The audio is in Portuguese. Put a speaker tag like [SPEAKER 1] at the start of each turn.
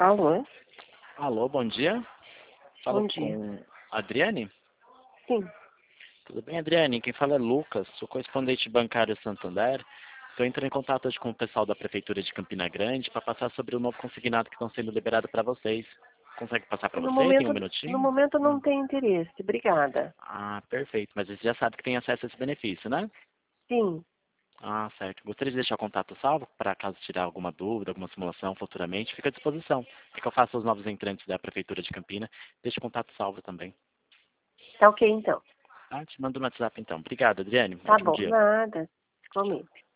[SPEAKER 1] Alô?
[SPEAKER 2] Alô, bom dia. Falo
[SPEAKER 1] Bom dia.
[SPEAKER 2] com a Adriane?
[SPEAKER 1] Sim.
[SPEAKER 2] Tudo bem, Adriane? Quem fala é Lucas, sou correspondente bancário Santander. Estou entrando em contato hoje com o pessoal da Prefeitura de Campina Grande para passar sobre o novo consignado que estão sendo liberado para vocês. Consegue passar para
[SPEAKER 1] No
[SPEAKER 2] você? Tem um
[SPEAKER 1] momento, no
[SPEAKER 2] minutinho?
[SPEAKER 1] momento não tem interesse. Obrigada.
[SPEAKER 2] Ah, perfeito. Mas você já sabe que tem acesso a esse benefício, né?
[SPEAKER 1] Sim.
[SPEAKER 2] Ah, certo. Gostaria de deixar o contato salvo para caso tirar alguma dúvida, alguma simulação futuramente, fica à disposição. É que eu faço os novos entrantes da Prefeitura de Campina. Deixa o contato salvo também.
[SPEAKER 1] Tá ok, então.
[SPEAKER 2] Ah, te mando no WhatsApp então. Obrigado, Adriane.
[SPEAKER 1] Tá
[SPEAKER 2] Ótimo
[SPEAKER 1] bom.
[SPEAKER 2] dia.
[SPEAKER 1] Nada. Igualmente.